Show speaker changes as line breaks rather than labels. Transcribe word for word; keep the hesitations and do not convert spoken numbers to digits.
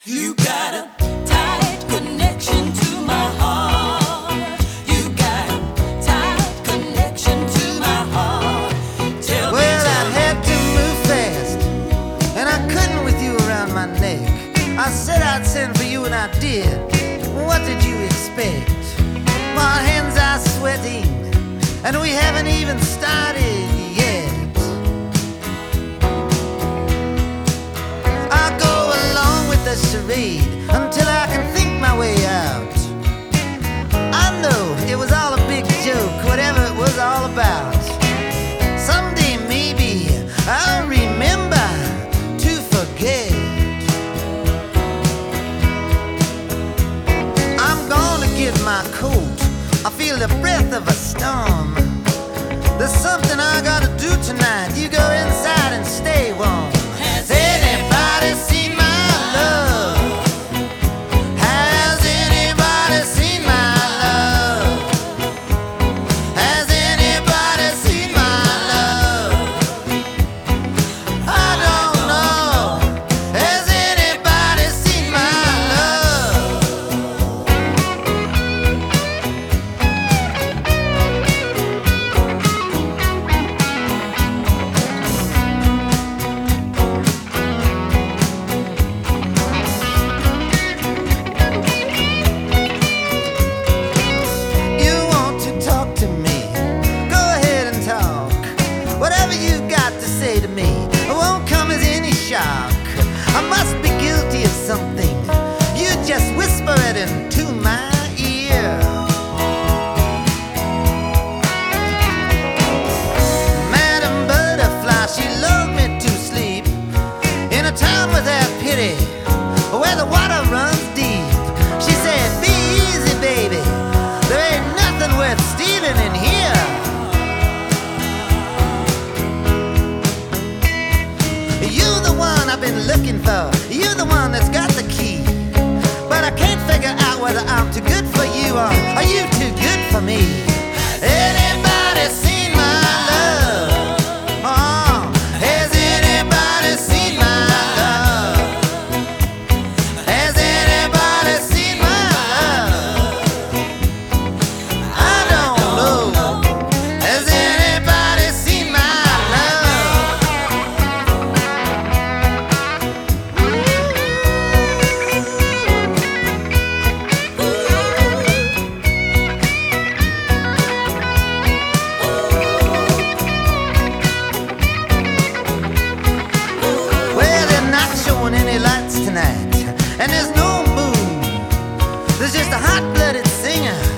You got a tight connection to my heart. You got a tight connection to my heart. Tell
well,
me,
I had to move fast, and I couldn't with you around my neck. I said I'd send for you, and I did. What did you expect? My hands are sweating, and we haven't even started yet. I'll go along with the charade until I can think my way out. I know it was all a big joke, whatever it was all about. Someday maybe I'll remember to forget. I'm gonna get my coat. I feel the breath of a storm. There's something I gotta do tonight. You go inside and stay warm. Has anybody seen my love? Has anybody seen my love? Has anybody seen my love? I don't know. Has anybody seen my love? You want to talk to me? Go ahead and talk. Whatever you got to say to me won't come as any shock. I must be guilty of something. You just whisper it into my ear. Madam Butterfly, she lulled me to sleep in a town without pity, where the water runs deep. She said, be easy, baby. There ain't nothing worth stealing in here. You're the one I've been looking for. You're the one that's got the key. But I can't figure out whether I'm too good for you or are you too good for me. Anybody seen my love? Oh, has anybody seen my love? Has anybody seen my love? I don't know. Has anybody seen my love? Well, they're not showing any lights tonight, and there's no moon. There's just a hot-blooded singer